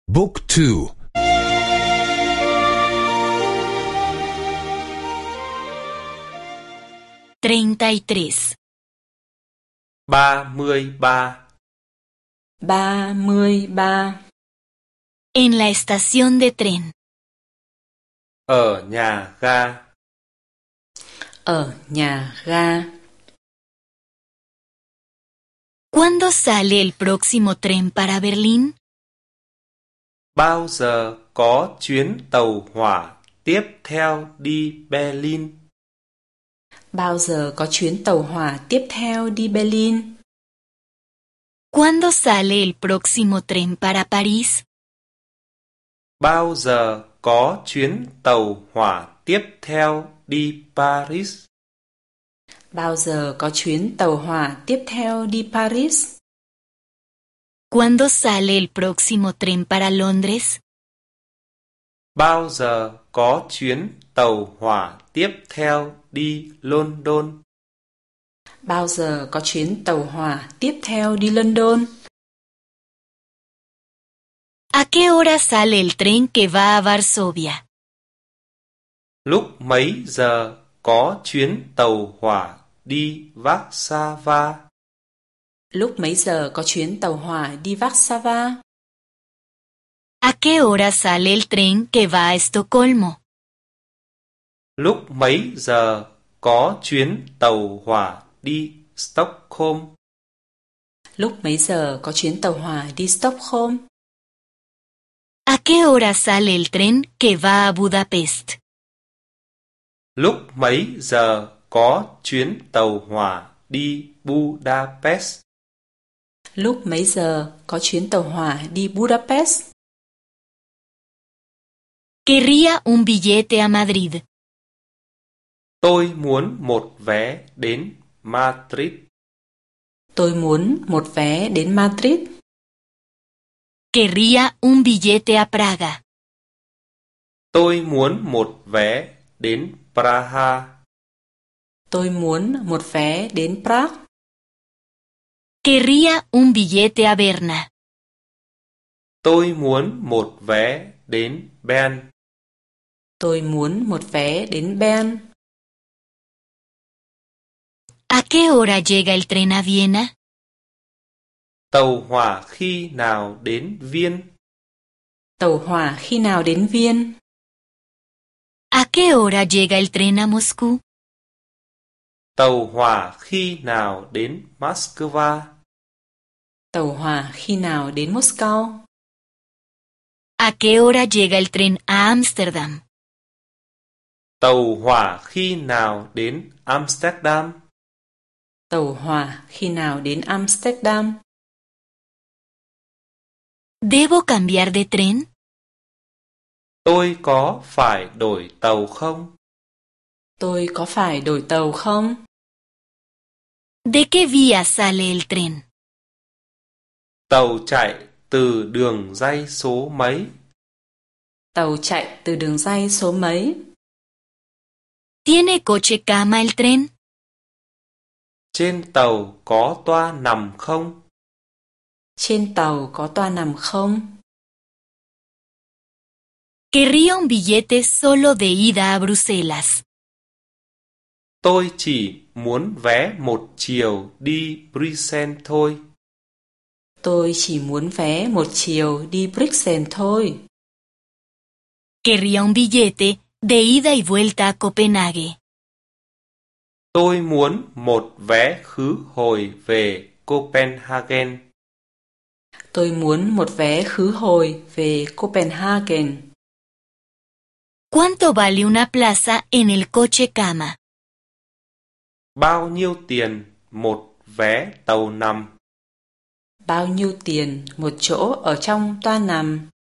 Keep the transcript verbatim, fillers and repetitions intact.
Book two. treinta y tres. ba mươi ba. ba mươi ba. En la estación de tren. Ở nhà ga. Ở nhà ga. ¿Cuándo sale el próximo tren para Berlín? Bao giờ có chuyến tàu hỏa tiếp theo đi Berlin? Bao giờ có chuyến tàu hỏa tiếp theo đi Berlin? ¿Cuándo sale el próximo tren para París? Bao giờ có chuyến tàu hỏa tiếp theo đi Paris? Bao giờ có chuyến tàu hỏa tiếp theo đi Paris? ¿Cuándo sale el próximo tren para Londres? Bao giờ có chuyến tàu hỏa tiếp theo đi London? Bao giờ có chuyến tàu hỏa tiếp theo đi London? ¿A qué hora sale el tren que va a Varsovia? Lúc mấy giờ có chuyến tàu hỏa đi Warsaw? Lúc mấy giờ có chuyến tàu hỏa đi Warsaw? ¿A qué hora sale el tren que va a Estocolmo? Lúc mấy giờ có chuyến tàu hỏa đi Stockholm? Lúc mấy giờ có chuyến tàu hỏa đi Stockholm? ¿A qué hora sale el tren que va a Budapest? Lúc mấy giờ có chuyến tàu hỏa đi Budapest? Lúc mấy giờ có chuyến tàu hỏa đi Budapest? Querría un billete a Madrid. Tôi muốn một vé đến Madrid. Tôi muốn một vé đến Madrid. Querría un billete a Praga. Tôi muốn một vé đến Praha. Tôi muốn một vé đến Prague. Querría un billete a Berna. Tôi muốn một vé đến Bern. Tôi muốn một vé đến Bern. ¿A qué hora llega el tren a Viena? Tàu hỏa khi nào đến Viên? Tàu hỏa khi nào đến Viên? ¿A qué hora llega el tren a Moscú? Tàu hỏa khi nào đến Moscow? Tàu hỏa khi nào đến Moscow? ¿A qué hora llega el tren a Ámsterdam? Tàu hỏa khi nào đến Amsterdam? Tàu hỏa khi nào đến Amsterdam? ¿Debo cambiar de tren? Tôi có phải đổi tàu không? Tôi có phải đổi tàu không? ¿De qué vía sale el tren? Tàu chạy từ đường ray số mấy? Tàu chạy từ đường ray số mấy? ¿Tiene coche cama el tren? Trên tàu có toa nằm không? Trên tàu có toa nằm không? Querría un billete solo de ida a Bruselas. Tôi chỉ muốn vé một chiều đi Bruxelles thôi. Tôi chỉ muốn vé một chiều đi Bruxelles thôi. Querría un billete de ida y vuelta a Copenhague. Tôi muốn một vé khứ hồi về Copenhagen. Tôi muốn một vé khứ hồi về Copenhagen. ¿Cuánto vale una plaza en el coche cama? Bao nhiêu tiền một vé tàu nằm? Bao nhiêu tiền một chỗ ở trong toa nằm?